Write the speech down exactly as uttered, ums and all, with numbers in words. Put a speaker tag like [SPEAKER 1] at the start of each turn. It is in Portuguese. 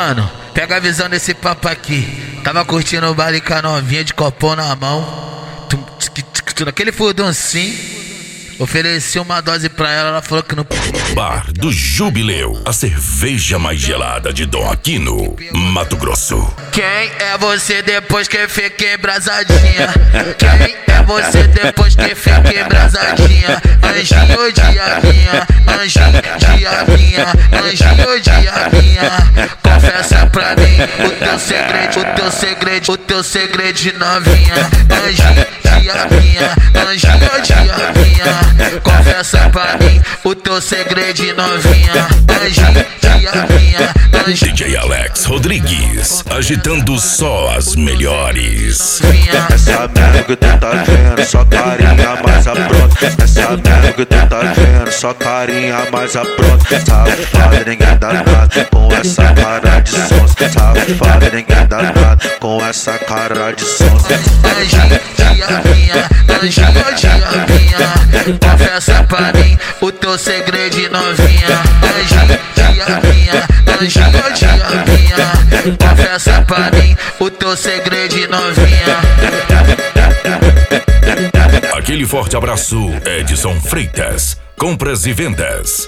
[SPEAKER 1] mano, pega a visão desse papo aqui. Tava curtindo o baile com a novinha de copão na mão. Tum, tic, tic, tum, Aquele furduncinho. Ofereci uma dose pra ela, ela falou que não.
[SPEAKER 2] Bar do Jubileu, a cerveja mais gelada de Dom Aquino, Mato Grosso.
[SPEAKER 1] Quem é você depois que fica embrasadinha? Quem é você depois que fica embrasadinha? Anjinho diabinha, anjinho diabinha, anjinho diabinha. Confessa pra mim o teu segredo, o teu segredo, o teu segredo de novinha. Anjinho diabinha, anjinho diabinha. Confessa pra mim o teu segredo de novinha. Anjinho diabinha, anjinho.
[SPEAKER 2] D J Alex Rodrigues, agitando só as melhores.
[SPEAKER 3] Essa merda que tu tá vendo, só carinha mais apronta. Essa merda que tu tá vendo, só carinha mais apronta. Safada, ninguém dá nada com essa cara de sonsa. Safada, ninguém dá nada com essa cara de sonsa.
[SPEAKER 1] Anjinho diabinha, anjinho diabinha. Confessa pra mim o teu segredo de novinha. Anjinho diabinha, anjinho diabinha. Confessa pra mim o teu segredo de novinha.
[SPEAKER 2] Aquele forte abraço, Edson Freitas. Compras e vendas